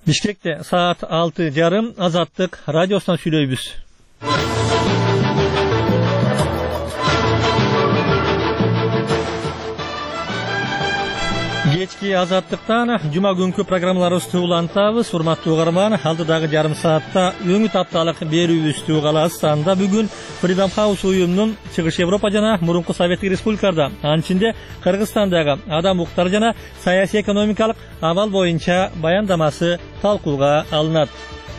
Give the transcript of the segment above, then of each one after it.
Бишкекте saat 6:30 Азаттык радиосунан сүйлөйбүз. Кечки Азаттыктан жума күнкү программаларыбызды улантабыз. Урматтуу угарман, алдыдагы жарым саатта өңүт апталык берүүбүздү угалабыз. Анда бүгүн Freedom House уюмунун Чыгыш Европа жана мурунку Советтик Республикаларда, анчинде Кыргызстандагы адам укуктары жана саясий экономикалык абал боюнча баяндамасы талкууга алынат.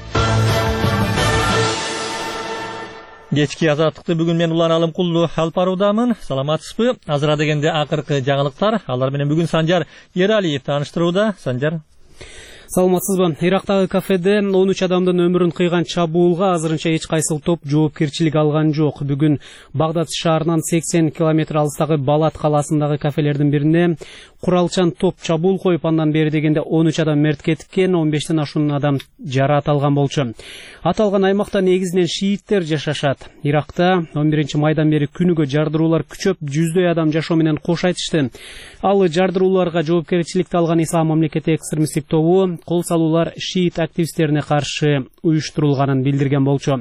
Кечки Азаттыкты бүгүн мен Улан Алымкулду алып баруудамын. Саламатсызбы? Азыра дегенде акыркы жаңылыктар. Алар менен бүгүн Санжар Ералиев тааныштырууда. Санжар. Саламатсызбы? Ирактагы кафеде 13 адамдын өмүрүн кыйган чабуулга азырынча эч кайсыл топ жоопкерчилик алган жок. Бүгүн Багдад шаарынан 80 километр алыстагы Балат калаасындагы кафелердин бирине куралчан топ чабуул коюп, андан бери дегенде 13 адам мерт кеткен, 15тен ашуун адам жараат алган болчу. Аталган аймакта негизинен шииттер жашашат. Иракта 11 майдан бери күнүгө жардыруулар күчөп, жүздөй адам жашоо менен кош айтышты. Ал жардырууларга жоопкерчиликти алган Ислам мамлекети экстремисттик тобу кол салуулар шиит активисттерине каршы уюштурулганын билдирген болчу.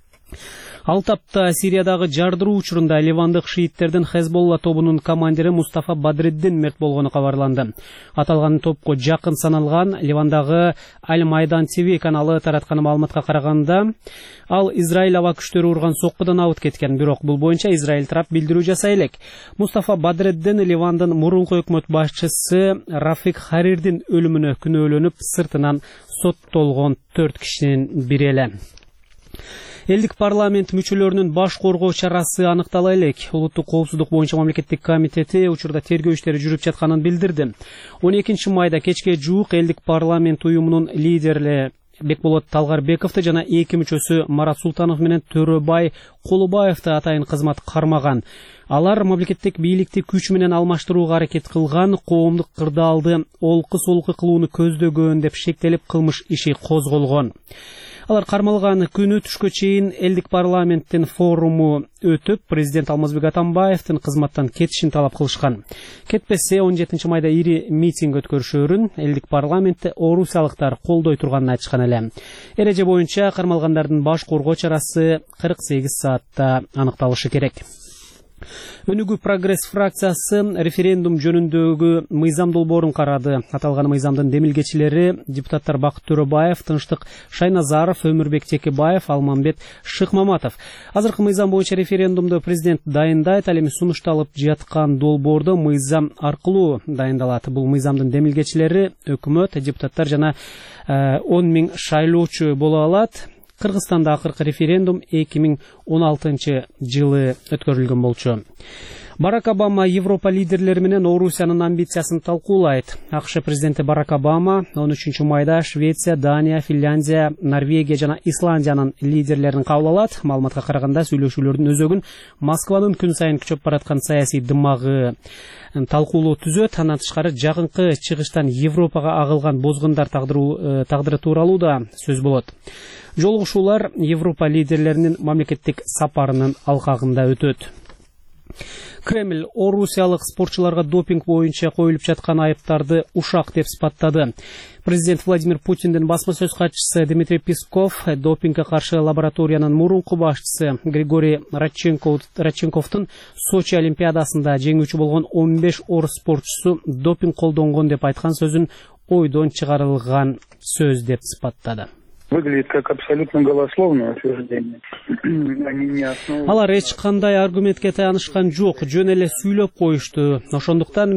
Ал тапта Сириядагы жардыруу учурунда ливандык шииттердин Хезболла тобунун командири Мустафа Бадреддин мерт болгону кабарланды. Аталган топко жакын саналган Ливандагы Аль-Майдан ТВ каналы тараткан маалыматка караганда, ал Израиль аба күчтөрү урган соккудан абыт кеткен. Бирок бул боюнча Израиль тарап билдирүү жасай элек. Мустафа Бадреддин Ливандын мурунку өкмөт башчысы Рафик Харирдин өлүмүнө күнөөлөнүп, сыртынан соттолгон 4 кишинин бири эле. Элдик парламент мүчөлөрүнүн баш коргоо чарасы аныктала элек. Улуттук коопсуздук боюнча мамлекеттик комитети учурда тергөө иштери жүрүп жатканын билдирди. 12 майда кечке жуук элдик парламент уюмунун лидери Бекболот Талгарбековду жана 2 мүчөсү Марат Султанов менен Төрөбай Колубаевди атайын кызмат кармаган. Алар мамлекеттик бийликти күч менен алмаштырууга аракет кылган, коомдук кырдаалды олку-солку кылууну көздөгөн деп шектелип кылмыш иши козголгон. Алар кармалган күнү түшкө чейин элдик парламенттин форуму өтүп, президент Алмазбек Атамбаевдин кызматтан кетишин талап кылышкан. Кетпесе 17 майда ири митинг өткөрүшөрүн элдик парламентте орусиялыктар колдой турганын айтышкан эле. Эреже боюнча кармалгандардын баш коргоо чарасы 48 саатта аныкталышы керек. Өнүгүү прогресс фракциясы референдум жөнүндөгү мыйзам долбоорун карады. Аталган мыйзамдын демилгечилери депутаттар Бакыт Төрөбаев, Тынчтык Шайназаров, Өмүрбек Текебаев, Алмамбет Шыкмаматов. Азыркы мыйзам боюнча референдумду президент дайындайт, ал эми сунушталып жаткан долбоордо мыйзам аркылуу дайындалат. Бул мыйзамдын демилгечилери өкмөт, депутаттар жана 10 000 шайлоочу боло алат. Кыргызстанда акыркы референдум 2016 жылы өткөрүлгөн болчу. Барак Обама Европа лидерлери менен Орусиянын амбициясын талкуулайт. АКШ президенти Барак Обама 13 майда Швеция, Дания, Финляндия, Норвегия жана Исландиянын лидерлерин кабыл алат. Маалыматка караганда сүйлөшүүлөрдүн өзөгүн Москванын күн сайын күчөп бараткан саясий дымагы талкуулоо түзөт. Андан тышкары жакынкы чыгыштан Европага агылган бозгундар тагдыры тууралуу да сөз болот. Жолугушуулар Европа лидерлеринин мамлекеттик сапарынын алкагында өтөт. Кремль орусиялык спортчуларга допинг боюнча коюлуп жаткан айыптарды ушак деп сыпаттады. Президент Владимир Путиндин басма сөз катчысы Дмитрий Песков допингге каршы лабораториянын мурунку башчысы Григорий Радченковдун Сочи олимпиадасында жеңүүчү болгон 15 орус спортчусу допинг колдонгон деп айткан сөзүн ойдон чыгарылган сөз деп сыпаттады. Выглядит как абсолютно голословное утверждение. Алар эч кандай аргументке таянышкан жок, жөн эле сүйлөп коюшту. Ошондуктан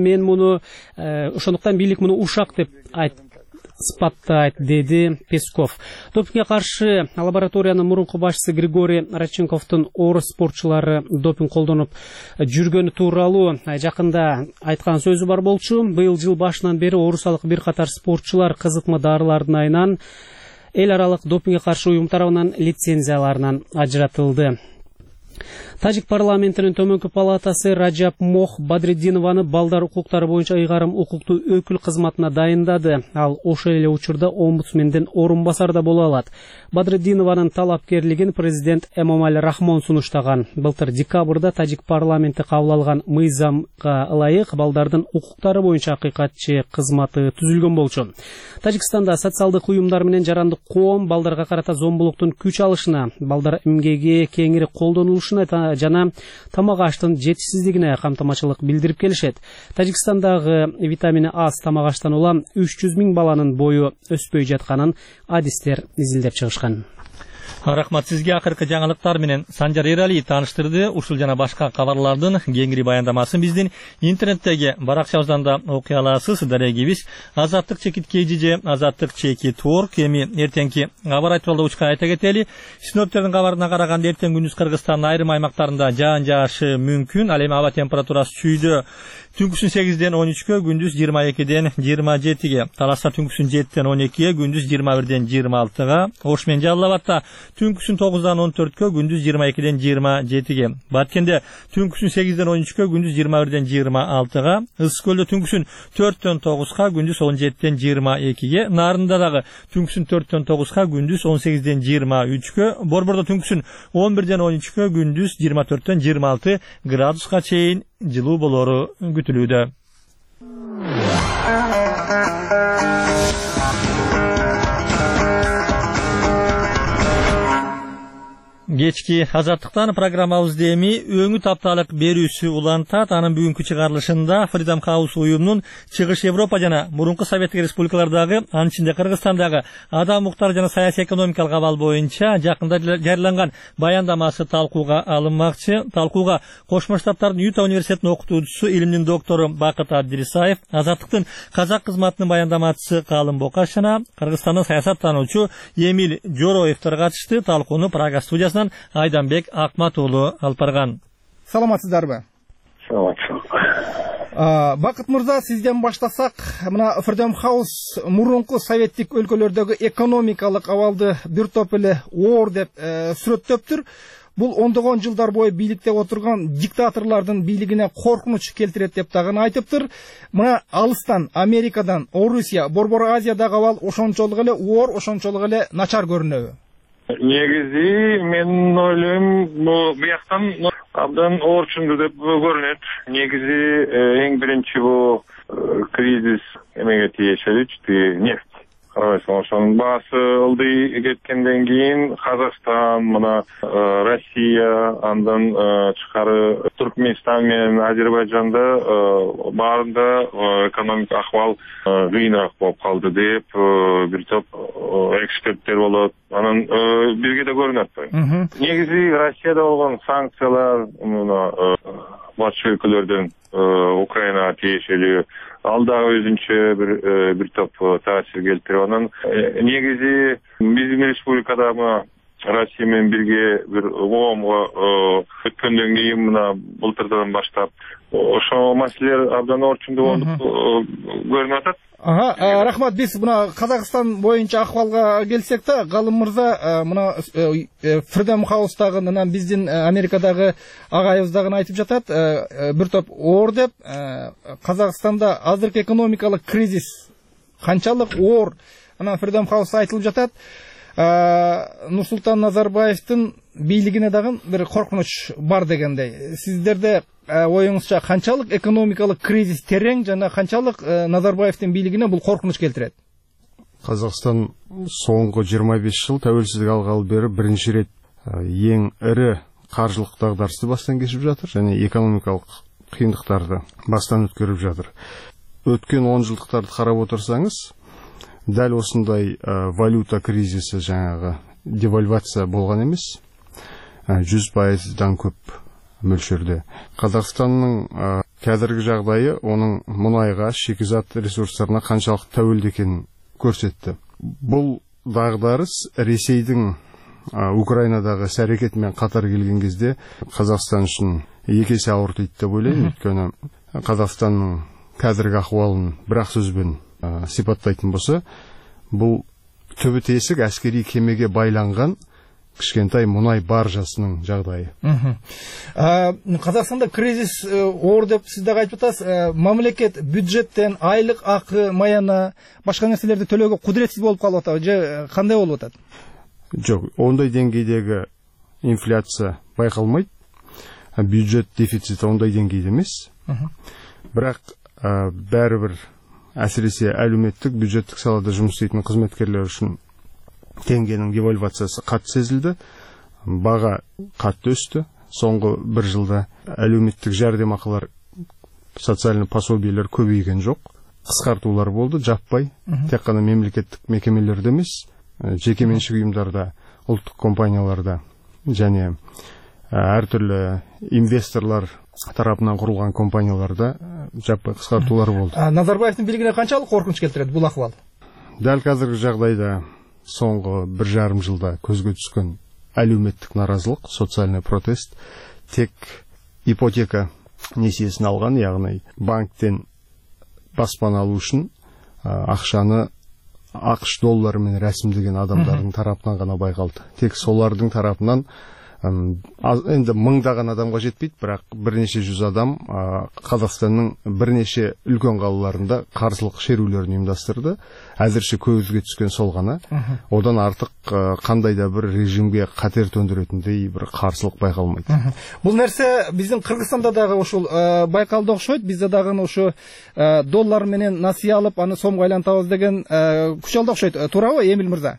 бийлик муну ушак деп сыпаттайт, деди Песков. Допингге каршы лабораториянын мурунку башчысы Григорий Радченковдун орус спортчулары допинг колдонуп жүргөнү тууралуу жакында айткан сөзү бар болчу. Быйыл жыл башынан бери орусиялык бир катар спортчулар кызытма дарылардын айынан эл аралык допингге каршы уюм тарабынан лицензияларынан ажыратылды. Тажик парламентинин төмөнкү палатасы Раджаб Мох Бадреддинованы балдар укуктары боюнча ыйгарым укуктуу өкүл кызматына дайындады. Ал ошол эле учурда омбудсмендин орун басары да боло алат. Бадреддинованын талапкерлигин президент Эмомали Рахмон сунуштаган. Былтыр декабрда Тажик парламенти кабыл алган мыйзамга ылайык балдардын укуктары боюнча акыйкатчы кызматы түзүлгөн болчу. Тажикстанда социалдык уюмдар менен жарандык коом балдарга карата зомбулуктун күч алышына, балдар эмгеги кеңири колдонулушуна жана тамак аштын жетишсиздигине камтамачылык билдирип келишет. Тажикстандагы витамини А тамак аштан улам 300 000 баланын бою өспөй жатканын адистер изилдеп чыгышкан. Рахмат сизге. Акыркы жаңылыктар менен Санжар Эрали тааныштырды. Ушул жана башка кабарлардын кеңири баяндамасын биздин интернеттеги баракчабыздан да окуй аласыз. Дарегибиз Азаттык чекит KGJ, Азаттык чекит org. Эми эртеңки кабар айтып учка айта кетели. Синоптиктердин кабарына караганда эртең күндүз Кыргызстандын айрым аймактарында жаан жаашы мүмкүн. Ал эми аба температурасы чүйдө түнкүсүн 8ден 13кө, күндүз 22ден 27ге, Таласта түнкүсүн 7ден 12ге, күндүз 21ден 26га, Ош менен Жалал Абадта түнкүсүн 9дан 14кө, күндүз 22ден 27ге, Баткенде түнкүсүн 8ден 13кө, күндүз 21ден 26га, Ысык көлдө түнкүсүн 4дөн 9га, күндүз 17ден 22ге, Нарында дагы түнкүсүн 4дөн 9га, күндүз 18ден 23кө, Борбордо түнкүсүн 11ден 13кө, күндүз 24дөн 26 градуска чейин жылуу болору күтүлүүдө. Кечки Азаттыктан программабызды эми өңү тапталык берүүсү улантат. Анын бүгүнкү чыгарылышында Freedom House уюмунун Чыгыш Европа жана мурунку Советтик Республикалардагы, анын ичинде Кыргызстандагы адам укуктары жана саясий экономикалык абал боюнча жакында жарыяланган баяндамасы талкууга алынмакчы. Талкууга Кошмо Штаттардын Юта университетинин окутуучусу, илимдин доктору Бакыт Абдирисаев, Азаттыктын казак кызматынын баяндамачысы Калым Бокаш жана Кыргызстандын саясаттануучу Эмиль Жороевдер катышты. Талкууну Прага студиясынан Айданбек Акмат уулу алып барган. Саламатсыздарбы? Саламатсыз. Бакыт мырза, сизден баштасак, мына Freedom House мурунку советтик өлкөлөрдөгү экономикалык абалды бир топ эле оор деп сүрөттөптүр. Бул ондогон жылдар бою бийликте отурган диктаторлордун бийлигине коркунуч келтирет деп дагы айтыптыр. Мына алыстан, Америкадан, Орусия, Борбор Азиядагы абал ошончолук эле оор, ошончолук эле начар көрүнөбү? Негизи мен ойлойм, бияктан абдан оорчунду деп көрүнөт. Негизи эң биринчи бул кризис эмеге тиешелүү, нефть. Ошонун баасы ылдый кеткенден кийин Казакстан, мына Россия, андан тышкары Туркменстан менен Азербайжанда баарында экономик акыбал кыйыныраак болуп калды деп бир топ эксперттер болот. Анан бизге да көрүнөт. Негизи Россияда болгон санкциялар мына батыш өлкөлөрдөн Украинага тиешелүү, ал дагы өзүнчө бир топ таасир келтирип, анан негизи биздин республикада мына Россия менен бирге бир коомго өткөндөн кийин мына былтырдан баштап ошол маселелер абдан орчунду болуп көрүнүп атат. Рахмат. Биз мына Казакстан боюнча акыбалга келсек да, Калым мырза, мына Freedom House'тагы анан биздин Америкадагы агайыбыз дагы айтып жатат, бир топ оор деп. Казакстанда азыркы экономикалык кризис канчалык оор, анан Freedom House айтылып жатат. Нурсултан Назарбаевдин бийлигине дагы бир коркунуч бар дегендей. Сиздерде оюңузча канчалык экономикалык кризис терең жана канчалык Назарбаевдин бийлигине бул коркунуч келтирет? Казакстан соңғы 25 жыл тәуелсіздік алғалы бері бірінші рет ең ірі қаржылық дағдарысты бастан кешіп жатыр және экономикалық қиындықтарды бастан өткеріп жатыр. Өткен 10 жылдықтарды қарап отырсаңыз, дәл осындай валюта кризисі, жаңағы девальвация болған емес, 100%-дан көп мөлшерде. Қазақстанның қазіргі жағдайы оның мұнайға, шикізат ресурстарына қаншалық тәуелді екенін көрсетті. Бұл дағдарыс Ресейдің Украинадағы іс-әрекетімен қатар келген кезде Қазақстан үшін екі есе ауыр тиді деп ойлаймын. Өйткені Қазақстанның қазіргі ахуалын бір-ақ сөзбен сипаттайтын болса, бұл түбі тесік әскери кемеге байланған кішкентай мұнай баржасының жағдайы. Қазақстанда кризис оор деп сіз дагы айтып атасыз. Мамлекет бюджеттен айлык акы, маяна, башка нерселерди төлөөгө кудуретсиз болуп калып атабы же кандай болуп атат? Жоқ, ондай деңгейдегі инфляция байқалмайды. Бюджет дефициті ондай деңгейде емес. Бірақ бәрібір әсіресе әлеуметтік бюджеттік салада жұмыс істейтін қызметкерлер үшін теңгенің девальвациясы қатты сезілді. Баға қатты өсті. Соңғы бір жылда әлеуметтік жәрдемақылар, социальный пособиелер көбейген жоқ. Қысқартулар болды, жаппай. Тек қана мемлекеттік мекемелерде емес, жекеменшік ұйымдарда, ұлттық компанияларда және әртүрлі инвесторлар тарапынан құрылған компанияларда жаппай қысқартулар болды. Назарбаевтың билігіне қаншалық қорқыныш келтіреді бұл ахуал? Дәл қазіргі жағдайда соңғы 1,5 жылда көзге түскен әлеуметтік наразылық, социальный протест тек ипотека несиесін алған, яғни банктен баспана алу үшін ақшаны ақш долларымен рәсімдеген адамдардың тарапынан ғана байқалды. Тек солардың тарапынан енді мыңдаған адамға жетпейді, бірақ бірнеше жүз адам Қазақстанның бірнеше үлкен қалаларында қарсылық шерулерін ұйымдастырды. Әзірше көзге түскен сол ғана. Одан артық қандай да бір режимге қатер төндіретіндей бір қарсылық байқалмайды. Бұл нәрсе біздің Қырғызстанда дағы ошол байқалды окшойт. Бізде дағы ошо доллар менен насыя алып, аны сомго айлантабыз деген күч алды окшойт. Туурабы, Эмил мырза?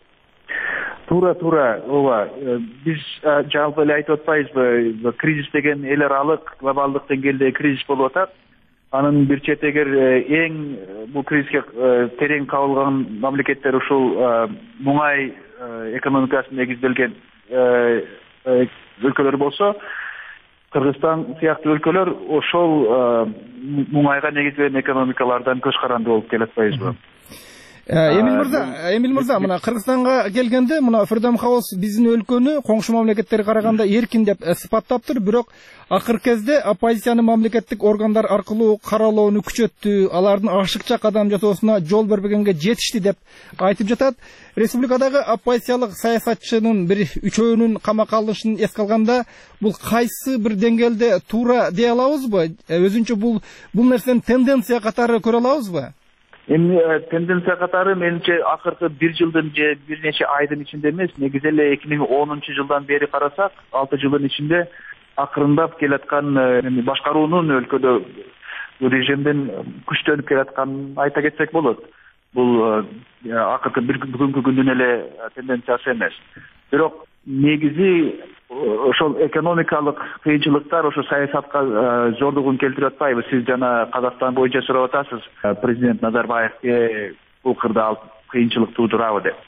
Тура, ооба. Биз жалпы эле айтып атпайбызбы, кризис деген эл аралык, глобалдык деңгээлде кризис болуп атат. Анын бир четегер эң бул кризиске терең кабылган мамлекеттер ушул муңай экономикасына негизделген өлкөлөр болсо, Кыргызстан сыяктуу өлкөлөр ошол муңайга негизделген экономикалардан көз каранды болуп келатпайбызбы? Эмил мырза, мына Кыргызстанга келгенде, мына Freedom House биздин өлкөнү коңшу мамлекеттерге караганда эркин деп сыпаттаптыр, бирок акыркы кезде оппозициянын мамлекеттик органдар аркылуу каралоону күчөттү, алардын ашыкча кадам жасоосуна жол бербегенге жетишти деп айтып жатат. Республикадагы оппозициялык саясатчынын бир үчөөнүн камакка алынышын эске алганда, бул кайсы бир деңгээлде туура дей алабызбы? Өзүнчө бул нерсени тенденция катары көрө алабызбы? Эми тенденция катары менимче акыркы бир жылдын же бир нече айдын ичинде эмес, негизи эле 2010 жылдан бери карасак, 6 жылдын ичинде акырындап келаткан башкаруунун өлкөдө режимдин күчтөнүп келатканын айта кетсек болот. Бул акыркы бүгүнкү күндүн эле тенденциясы эмес. Бирок негизи ошол экономикалык кыйынчылыктар ошо саясатка зордугун келтирип атпайбы? Сиз жана Казакстан боюнча сурап атасыз, президент Назарбаевке бул кырдаал кыйынчылык туудурабы деп.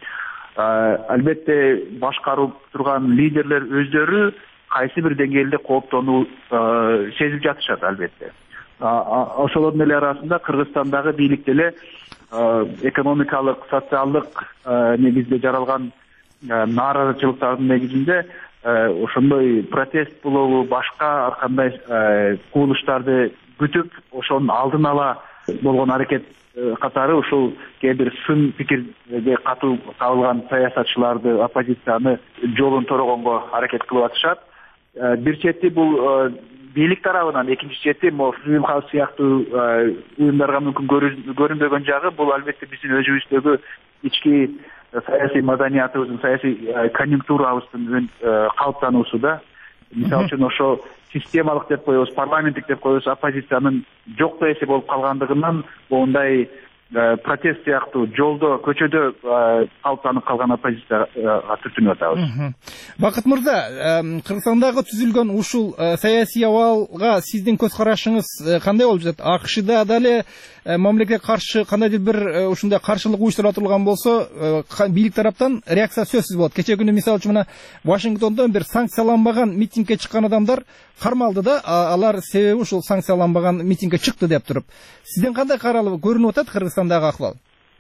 Албетте башкарып турган лидерлер өздөрү кайсы бир деңгээлде кооптонуу сезип жатышат албетте. Ошолордун эле арасында Кыргызстандагы бийлик деле экономикалык, социалдык негизде жаралган нааразычылыктардын негизинде ошондой протест болобу, башка ар кандай кубулуштарды күтүп, ошонун алдын ала болгон аракет катары ушул кээ бир сын пикирге катуу кабылган саясатчыларды, оппозицияны жолун торогонго аракет кылып атышат. Бир чети бул бийлик тарабынан, экинчи чети Freedom House сыяктуу уюмдарга мүмкүн көрүнбөгөн жагы бул албетте биздин өзүбүздөгү ички саясий маданиятыбыздын, саясий конъюнктурабыздын калыптануусу да. Мисалы үчүн ошо системалык деп коебуз, парламенттик деп коебуз, оппозициянын жокто эсе болуп калгандыгынан мондай протест сыяктуу жолдо, көчөдө калыптанып калган оппозицияга түртүнүп атабыз. Бакыт мырза, Кыргызстандагы түзүлгөн ушул саясий абалга сиздин көз карашыңыз кандай болуп жатат? АКШда дале мамлекетке каршы кандайдыр бир ушундай каршылык уюштурулган болсо, бийлик тараптан реакция сөзсүз болот. Кече күнү мисалы үчүн мына Вашингтондо бир санкцияланбаган митингге чыккан адамдар кармалды да, алар себеби ушул санкцияланбаган митингге чыкты деп туруп. Сиздин кандай каралып көрүнүп атат Кыргызстандагы ахвал?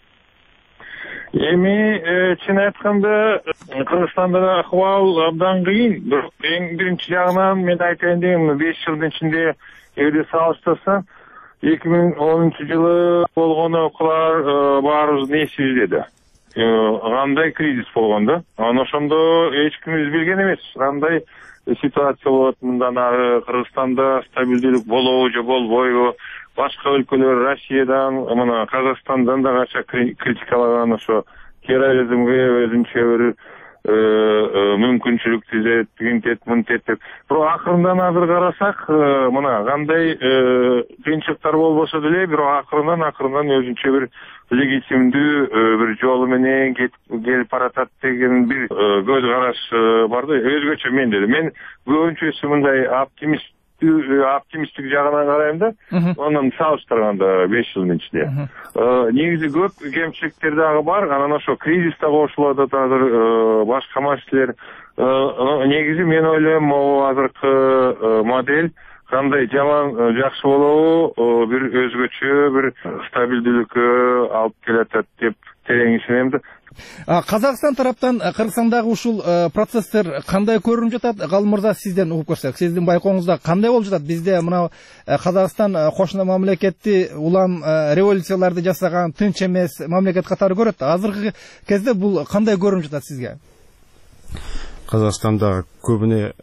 Эми чын айтканда Кыргызстандагы ахвал абдан кыйын. Эң биринчи жагынан мен айтайын дегем, 5 жылдын ичинде эгерде салыштырсак 2010 жылы болгон окуялар баарыбызды эсибизде. кандай кризис болгон да. Анан ошондо эч кимибиз билген эмес кандай ситуация болот. Мындан ары Кыргызстанда стабилдүүлүк болобу же болбойбу, башка өлкөлөр Россиядан, мына Казакстандан да канча критикалаган ошо терроризмге өзүнчө бир мүмкүнчүлүк түзөт, тигинтет, мынтет деп. Бирок акырындан азыр карасак, мына кандай кыйынчылыктар болбосо деле, бирок акырындан өзүнчө бир легитимдүү бир жолу менен келип баратат деген бир көз караш бар да. Өзгөчө мен деди. Мен көбүнчөсү мындай оптимисттик жагынан карайм да. Онун салыштырганда 5 жылдын ичинде. Негизи көп кемчиликтер дагы бар. Анан ошо кризис да кошулуп атат азыр, башка маселелер. Негизи мен ойлойм, могу азыркы модель кандай жаман жакшы болобу, бир өзгөчө бир стабилдүүлүккө алып келатат деп терең ишенем да. Казакстан тараптан Кыргызстандагы ушул процесстер кандай көрүнүп жатат? Галым мырза, сизден угуп көрсөк, сиздин байкооңузда кандай болуп жатат? Бизде мына Казакстан кошуна мамлекетти улам революцияларды жасаган тынч эмес мамлекет катары көрөт. Азыркы кезде бул кандай көрүнүп жатат сизге? Казакстанда көбүнө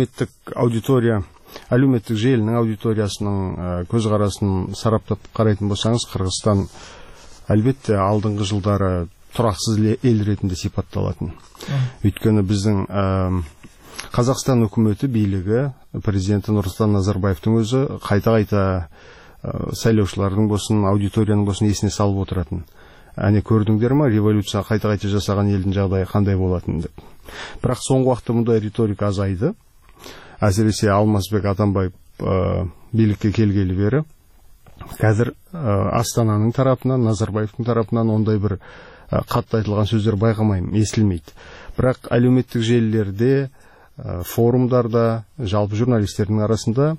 әлеуметтик желинин аудиториясынын көз карасын сараптап карайтын болсаңыз, Кыргызстан албетте алдыңкы жылдары тураксыз эл ретинде сипатталатын. Өйткөнү биздин Казакстан өкмөтү, бийлиги, президенти Нурсултан Назарбаевдин өзү кайта сайлоочулардын болсун, аудиториянын болсун эсине салып отуратын. Аны көрдүңдөрмү, революция кайта жасаган элдин жагдайы кандай болатынын деп. Бирок соңку убакта мындай риторика азайды. Әсіресе Алмазбек Атамбаев бийликке келгели бери қазір Астананың тарапынан, Назарбаевтың тарапынан ондай бір қатты айтылған сөздер байқамаймын, естілмейді. Бірақ әлеуметтік желілерде, форумдарда, жалпы журналистердің арасында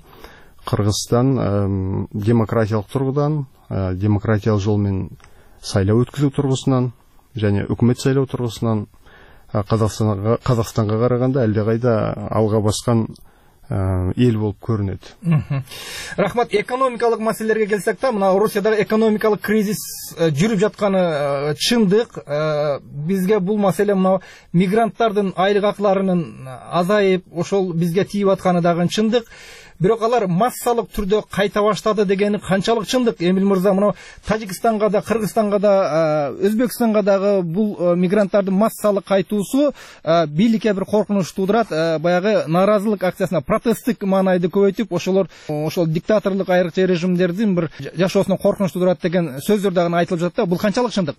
Қырғызстан демократиялық тұрғыдан, демократиялық жолмен сайлау өткізу тұрғысынан және үкімет сайлау тұрғысынан Қазақстанға қарағанда әлдеқайда алға басқан ел болып көрінеді. Рахмат. Экономикалық мәселелерге келсек та, мына Русияда экономикалық кризис жүріп жатқаны чындык. Бизге бул маселе мына мигранттардын айлык акыларынын азайып, ошол бизге тийип атканы дагы чындык. Бирок алар массалык түрдө кайта баштады дегени канчалык чындык? Эмил мырза, мына Тажикстанга да, Кыргызстанга да, Өзбекстанга дагы бул мигранттардын массалык кайтуусу бийликке бир коркунуч туудурат, баягы нааразылык акциясына протесттик маанайды көбөйтүп, ошол диктаторлук айрыкча режимдердин бир жашоосуна коркунуч туудурат деген сөздөр дагы айтылып жатат да. Бул канчалык чындык?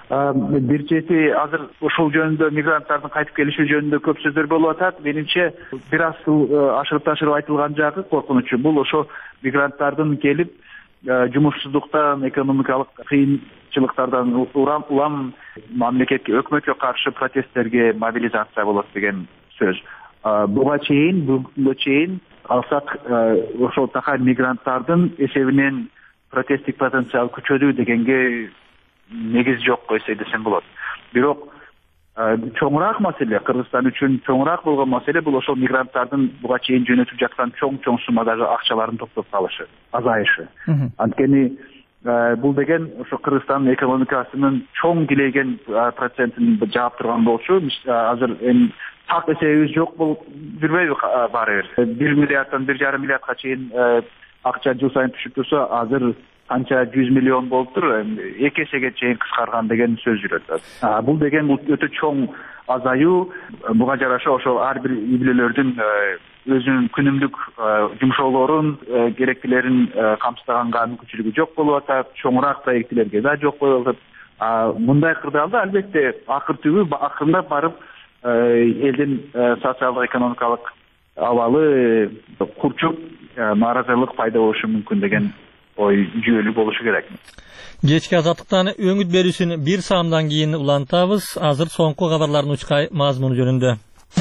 Бир чети азыр ушул жөнүндө, мигранттардын кайтып келиши жөнүндө көп сөздөр болуп атат. Менимче бир аз ашырып айтылган жагы коркунучу бул ошо мигранттардын келип жумушсуздуктан, экономикалык кыйынчылыктардан улам мамлекетке, өкмөткө каршы протесттерге мобилизация болот деген сөз. Буга чейин алсак ошол такай мигранттардын эсебинен протесттик потенциал күчөдү дегенге негиз жок койсой десем болот. Бирок чоңураак маселе, Кыргызстан үчүн чоңураак болгон маселе бул ошол мигранттардын буга чейин жөнөтүп жаткан чоң суммадагы акчаларын топтоп салышы, азайышы. Анткени бул деген ошо Кыргызстандын экономикасынын чоң килейген процентин жаап турган болчу. Азыр эми так эсебибиз жок болуп жүрбөйбү баары бир. 1 миллиарддан 1,5 миллиардга чейин акча жыл сайын түшүп турса, азыр канча 100 миллион болуптур, 2 эсеге чейин кыскарган деген сөз жүрөт. Бул деген өтө чоң азаюу. Буга жараша ошол ар бир үй-бүлөлөрдүн өзүнүн күнүмдүк жумшоолорун, керектилерин камсыздаганга мүмкүнчүлүгү жок болуп атат, чоңураак проектилерге да жок болуп атат. Мындай кырдаалда албетте акырындап барып элдин социалдык экономикалык абалы курчуп, нааразылык пайда болушу мүмкүн деген ой жүйөлүү болушу керек. Кечки азаттыктан өңүт берүүсүн бир саамдан кийин улантабыз. Азыр соңку кабарлардын учкай мазмуну жөнүндө.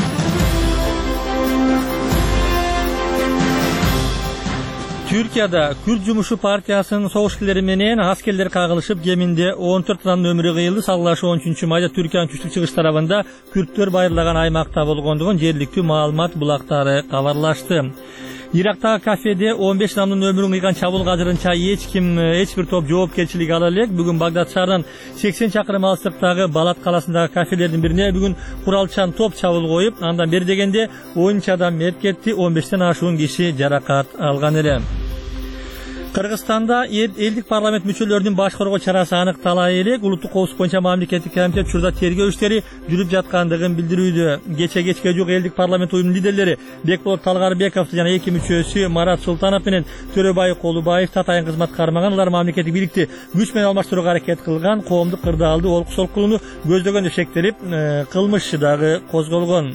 Türkiýede Kürt Jumuşu Partiyasının soğuşkileri menen askerler kagılışıp geminde 14 adam ömrü kıyıldı. Saglaşı 13. mayda Türkiýanyň küçük çıkış tarafında Kürtler bayırlagan aymakta bolgondugun jerlikli maalumat bulakları kabarlaştı. Ирактагы кафеде 15 адамдын өмүрүн кыйган чабуулга азырынча эч бир топ жоопкерчилик ала элек. Бүгүн Багдад шаарынан 80 чакырым алыстыктагы Балат калаасындагы кафелердин бирине бүгүн куралчан топ чабуул коюп, андан бери дегенде 10 адам мерт кетти, 15тен ашуун киши жаракат алган эле. Кыргызстанда элдик парламент мүчөлөрүнүн баш коргоо чарасы аныктала элек. Улуттук коопсуздук боюнча мамлекеттик комитет учурда тергөө иштери жүрүп жаткандыгын билдирүүдө. Кечке жок элдик парламент уюмунун лидерлери Бекболот Талгарбеков жана эки мүчөсү Марат Султанов менен Төрөбай Колубаев татайын кызмат кармаган. Алар мамлекеттик бийликти күч менен алмаштырууга аракет кылган, коомдук кырдаалды олку солкулууну көздөгөнү шектелип, кылмыш дагы козголгон.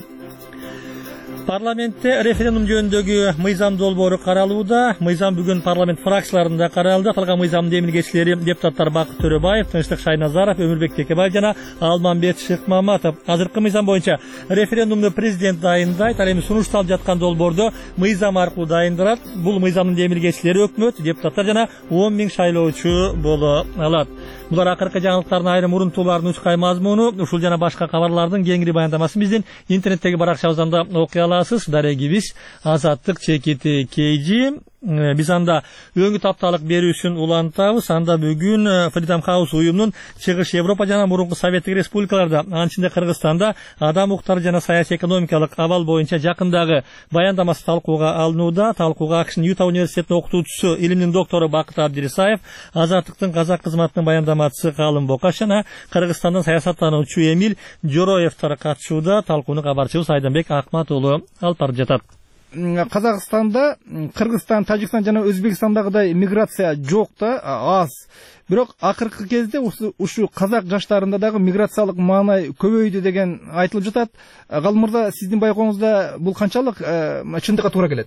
Парламентте референдум жөнүндөгү мыйзам долбоору каралууда. Мыйзам бүгүн парламент фракцияларында каралды. Аталган мыйзамдын эмилгечилери депутаттар Бакыт Төрөбаев, Тынчтык Шайназаров, Өмүрбек Текебаев жана Алмамбет Шыкмаматов. Азыркы мыйзам боюнча референдумду президент дайындайт, ал эми сунушталып жаткан долбоорду мыйзам аркылуу дайындырат. Бул мыйзамдын эмилгечилери өкмөт, депутаттар жана 10 000 шайлоочу боло алат. Булар акыркы жаңылыктардын айрым урунтууларынын үч мазмуну. Ушул жана башка кабарлардын кеңири баяндамасын биздин интернеттеги баракчабыздан да окуй аласыз. Дарегибиз Азаттык чекити KG. Биз анда өңү тапталык берүүсүн улантабыз. Анда бүгүн Freedom House уюмунун Чыгыш Европа жана мурунку Советтик Республикаларда, анын ичинде Кыргызстанда адам укуктары жана саясий экономикалык абал боюнча жакындагы баяндамасы талкууга алынууда. Талкууга АКШнын Юта университетинин окутуучусу, илимдин доктору Бакыт Абдирисаев, Азаттыктын казак кызматынын баяндамачысы Калым Бокаш жана Кыргызстандан саясаттануучу Эмиль Жороевтер катышууда. Талкууну кабарчыбыз Айданбек Акмат уулу алып барып жатат. Казакстанда, Кыргызстан, Тажикстан жана Өзбекстандагыдай миграция жок да, аз. Бирок акыркы кезде ушу казак жаштарында дагы миграциялык маанай көбөйдү деген айтылып жатат. Калым мырза, сиздин байкооңузда бул канчалык чындыкка туура келет?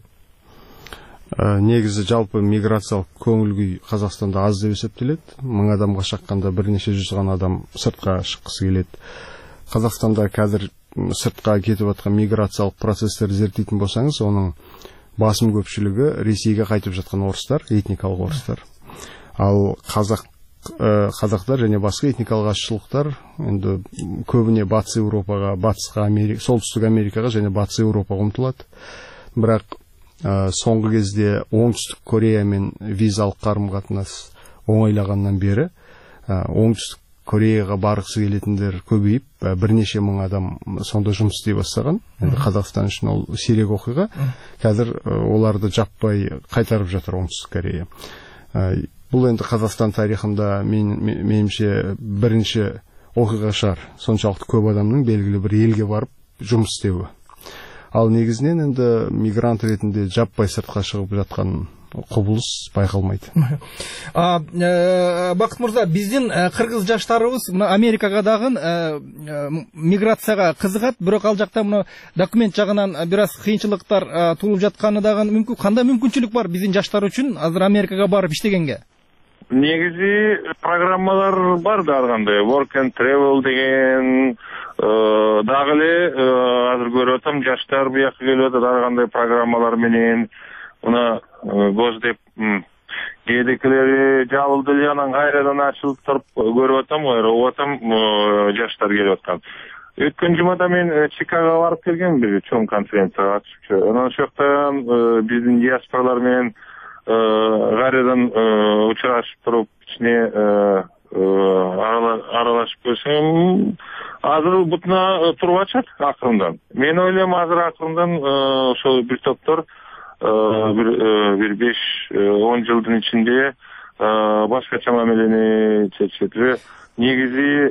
Негизи жалпы миграциялык көңүл күй Казакстанда аз деп эсептелет. 1000 адамга чакканда бир нече жүз гана адам сыртка чыккысы келет. Казакстанда азыр сыртка кетип аткан миграциялык процесстерди зерттейтин болсаңыз, онун басым көпчүлүгү Ресейге кайтып жаткан орустар, этникалык орустар. Ал казактар жана башка этникалык азчылыктар эми көбүнө Батыс Европага, Батыска Америка, Солтүстүк Америкага жана Батыс Европага умтулат. Бирок соңку кезде Оңтүстүк Корея менен визалык карым-катнаш оңойлагандан бери Оңтүстүк Кореяга баргысы келетиндер көбөйүп, бир нече миң адам сонда жумуш істей баштаган. Эми Казакстан үчүн ол сирек окуйга. Азыр оларды жаппай кайтарып жатыр Оңтүстүк Корея. Бул энди Казакстан тарыхында менимче биринчи окуйга шаар. Сончалык көп адамдын белгилүү бир элге барып жумуш істеуі. Ал негизинен энди мигрант ретинде жаппай сыртка чыгып жаткан кубулуш байкалмайт. Бакыт мырза, биздин кыргыз жаштарыбыз мына Америкага дагы миграцияга кызыгат, бирок ал жакта мына документ жагынан бир аз кыйынчылыктар туулуп жатканы дагы мүмкүн. Кандай мүмкүнчүлүк бар биздин жаштар үчүн азыр Америкага барып иштегенге? Негизи программалар бар да, ар кандай work and travel деген дагы эле азыр көрүп атам, жаштар буяка келип атат ар кандай программалар менен. Мына Госдеп кээдекилери жабылды эле, анан кайрадан ачылып туруп көрүп атам, угуп атам жаштар келип аткан. Өткөн жумада мен Чикагого барып келгем, бир чоң конференцияга катышчу. Анан ошол жакта биздин диаспоралар менен кайрадан учурашып туруп, ичине аралашып көрсөм, азыр бутуна туруп ачат акырындан. Мен ойлойм, азыр акырындан ошол бир топтор bir 5-10 жылдын ичинде башкача мамилени чечет. Негизи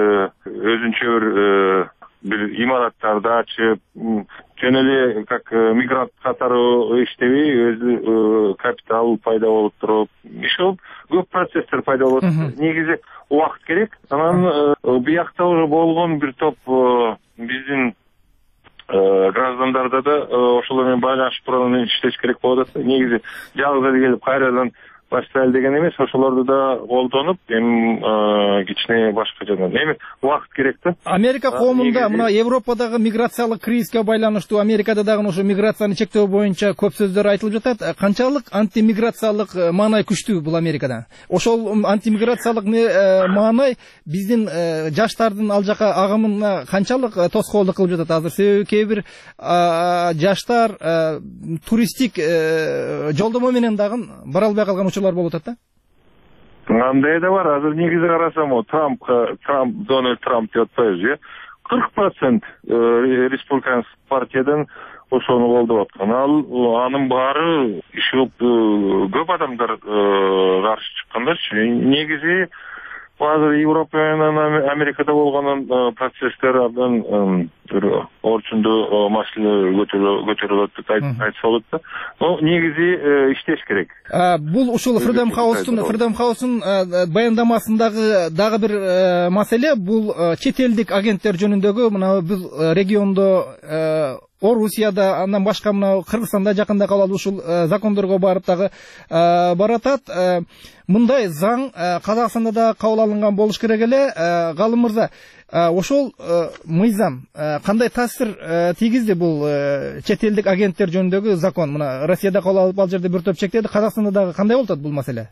өзүнчө бир имараттарды ачып, жөн эле как мигрант катары иштебей, өзү капитал пайда болуп туруп, ошол көп процесстер пайда болот. Негизи убакыт керек. Анан биякта уже болгон бир топ биздин граждандарда да ошолор менен байланышып турган иштеш керек болот. Негизи жалгыз эле келип кайрадан башта деген эмес, ошолорду да колдонуп, эми кичине башка жагдан. Эми убакыт керек да. Америка коомунда мына Европадагы миграциялык кризиске байланыштуу, Америкада дагы ошо миграцияны чектөө боюнча көп сөздөр айтылып жатат. Канчалык антимиграциялык маанай күчтүү бул Америкада? Ошол антимиграциялык маанай биздин жаштардын ал жака агымына канчалык тоскоолдук кылып жатат азыр? Себеби кээ бир жаштар туристтик жолдомо менен дагы бара албай калган учурлар болуп атат да. Андай да бар. Азыр негизи карасам, Дональд Трамп деп атпайбыз, 40% республиканский партиядан ошону колдоп аткан. Анын баары иш кылып көп адамдар каршы чыккандарчы. Негизи азыр Европа менен Америкада болгон процесстер абдан орчундуу маселе көтөрүлөт деп айтса болот да. Негизи иштеш керек. Бул ушул Freedom House'ун баяндамасындагы дагы бир маселе бул чет элдик агенттер жөнүндөгү мына биз региондо Орусияда, андан башка мына Кыргызстанда жакында кабыл алуу ушул закондорго барып дагы баратат. Мындай заң Казакстанда да кабыл алынган болуш керек эле. Галым мырза, ошол мыйзам кандай таасир тийгизди бул чет элдик агенттер жөнүндөгү закон? Мына Россияда кабыл алып ал жерде бир топ чектеди. Казакстанда дагы кандай болуп атат бул маселе?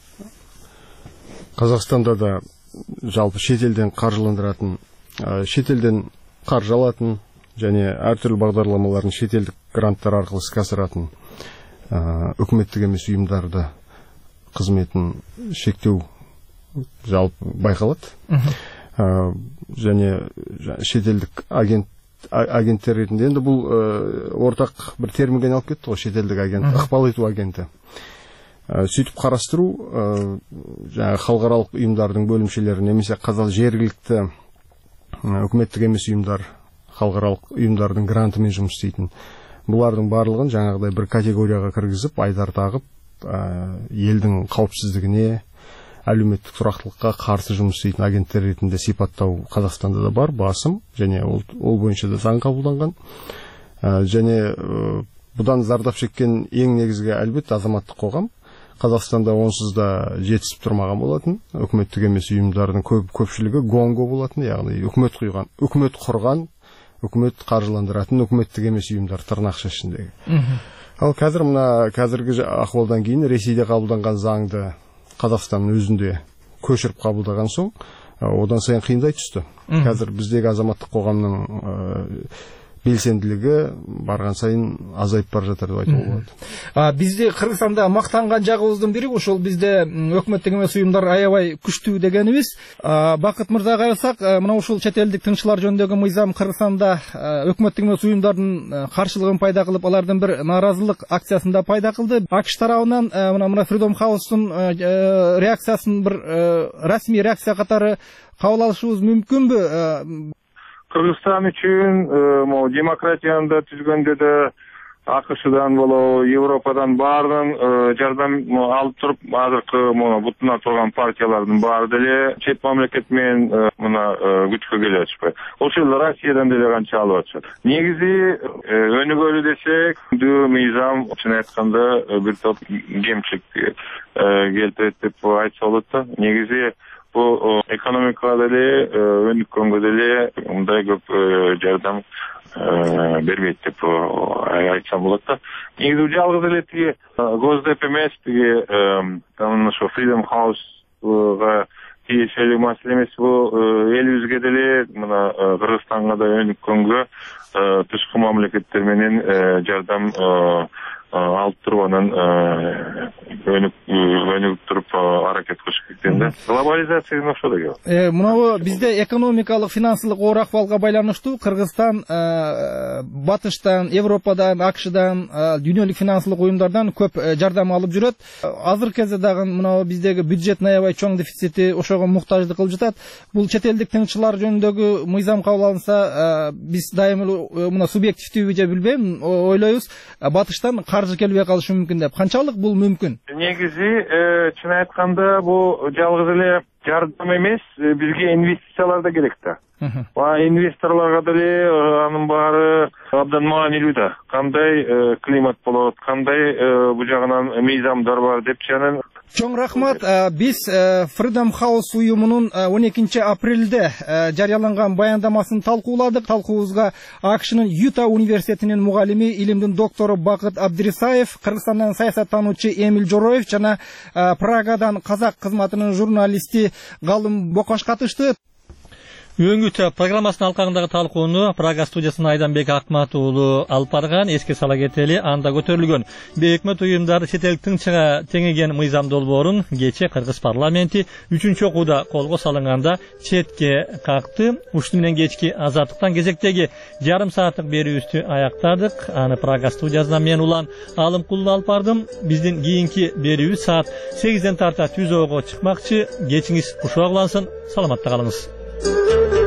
Казакстанда да жалпы чет элден каржыландыратын, чет элден каржы алатын және әртүрлі бағдарламаларын шетелдік гранттар арқылы іске асыратын үкіметтік емес ұйымдарды қызметін шектеу жалпы байқалады. Және шетелдік агенттер ретінде енді бұл ортақ бір терминге айналып кетті ғой, шетелдік агент, ықпал ету агенті. Сөйтіп қарастыру жаңағы халықаралық ұйымдардың бөлімшелері немесе жергілікті үкіметтік емес ұйымдар, халықаралық ұйымдардың грантымен жұмыс істейтін. Бұлардың барлығын жаңағыдай бір категорияға кіргізіп, айдар тағып, елдің қауіпсіздігіне, әлеуметтік тұрақтылыққа қарсы жұмыс істейтін агенттер ретінде сипаттау Қазақстанда да бар, басым, және ол бойынша да заң қабылданған. Және бұдан зардап шеккен ең негізгі әлбетте азаматтық қоғам. Қазақстанда онсыз да жетісіп тұрмаған болатын. Үкіметтік емес ұйымдардың көпшілігі гонго болатын, яғни үкімет құрған, үкімет қаржыландыратын үкіметтік емес ұйымдар тырнақша ішіндегі. Ал қазіргі ахуалдан кейін Ресейде қабылданған заңды Қазақстанның өзінде көшіріп қабылдаған соң, одан сайын қиындай түсті. Қазір біздегі азаматтық қоғамның белсенділігі барған сайын азайып бара жатыр деп айтуға болады. Бізде Қырғызстанда мақтанған жағыбыздың бірі ошол бізде өкмөттүк эмес уюмдар аябай күчтүү дегенибиз. Бакыт мырзага кайрсак, мына ушул чет элдик тыңчылар жөнүндөгү мыйзам Кыргызстанда өкмөттүк эмес уюмдардын каршылыгын пайда кылып, алардын бир нааразылык акциясын да пайда кылды. АКШ тарабынан мына Freedom House'ун реакциясын бир расмий реакция катары кабыл алышыбыз мүмкүнбү? Кыргызстан үчүн демократияны да түзгөндө да АКШдан болобу, Европадан баардын жардам алып туруп, азыркы бутуна турган партиялардын баары деле чет мамлекет менен мына күчкө келе атышпайт. Ошол Россиядан деле канча алып атышат. Негизи өнүгөлү десек, мыйзам чын айтканда бир топ кемчилик келтирет деп айтса болот да. Негизи bu ekonomikada деле өнүккөнгө деле мындай көп жардам бербейт деп айтсам болот да. Негизи жалгыз эле тиги Госдеп эмес, тиги ошо Freedom House'га тиешелүү маселе эмес, бул элибизге деле мына Кыргызстанга да өнүккөнгө тышкы мамлекеттер менен жардам алып туруп анан өнүгүп туруп аракет кылыш керек да. Глобализация ошол эле. Мына бизде экономикалык, финансылык оор акыбалга байланыштуу Кыргызстан батыштан, Европадан, АКШдан, дүйнөлүк финансылык уюмдардан көп жардам алып жүрөт. Азыркы кезде дагы мына биздеги бюджет аябай чоң дефицити ошого муктаждык кылып жатат. Бул чет элдик тыңчылар жөнүндөгү мыйзам кабыл алынса, биз дайым мына субъективдүү же билбейм, ойлойбуз, батыштан каржы келбей калышы мүмкүн деп. Канчалык бул мүмкүн? Негизи чын айтканда бул жалгыз эле жардам эмес, бизге инвестициялар да керек да. Инвесторларга деле анын баары абдан маанилүү да. Кандай климат болот, кандай бул жагынан мыйзамдар бар депчи анан. Чоң рахмат. Биз Freedom House уюмунун 12 апрелде жарыяланган баяндамасын талкууладык. Талкуубузга АКШнын Юта университетинин мугалими, илимдин доктору Бакыт Абдирисаев, Кыргызстандан саясаттануучу Эмил Жороев жана Прагадан казак кызматынын журналисти Галым Бокаш катышты. Өңүт программасынын алкагындагы талкууну Прага студиясынан Айданбек Акмат уулу алып барган. Эске сала кетели, анда көтөрүлгөн бейөкмөт уюмдары чет элдиктин чыга теңеген мыйзам долбоорун кече Кыргыз парламенти 3-чү окууда колго салынганда четке какты. Ушуну менен кечки азаттыктан кезектеги жарым сааттык берүүбүздү аяктадык. Аны Прага студиясынан мен Улан Алымкулов алып бардым. Биздин кийинки берүүбүз саат 8ден тарта түзөөгө чыкмакчы. Кечиңиз кушуак улансын. Саламатта калыңыз.